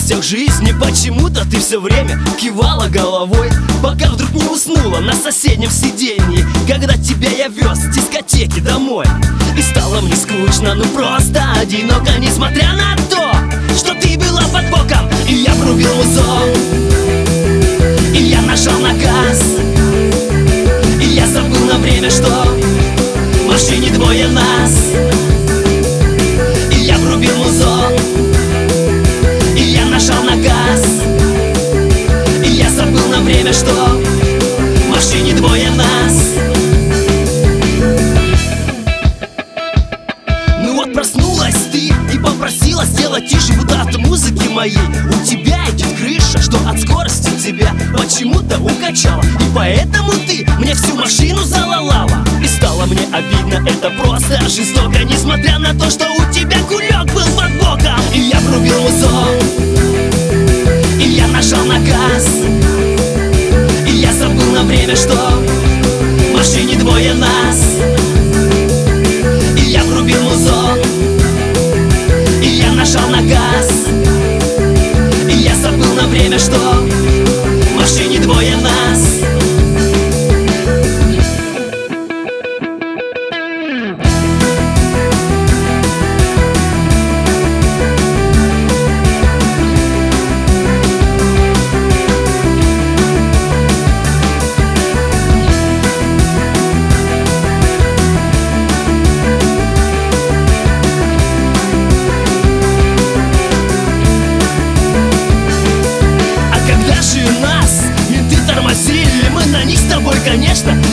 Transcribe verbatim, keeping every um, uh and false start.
радостях жизни почему-то ты все время кивала головой, пока вдруг не уснула на соседнем сиденье, когда тебя я вез с дискотеки домой. И стало мне скучно, ну просто одиноко, несмотря на то, что ты была под боком. И я врубил музон, и я нажал на газ, и я забыл на время, что в машине двое нас. И я врубил музон, и я нажал на газ, и я забыл на время, что в машине двое нас. Ну вот проснулась ты и попросила сделать тише вот от музыки моей. У тебя идет крыша, что от скорости тебя почему-то укачала, и поэтому ты мне всю машину залалала. И стало мне обидно, это просто жестоко, несмотря на то, что у тебя кулек был под боком. И я врубил музон, и я нажал на газ, и я забыл на время, что в машине двое нас. И я врубил музон, и я нажал на газ, и я забыл на время, что в машине двое нас. Мы на них с тобой, конечно,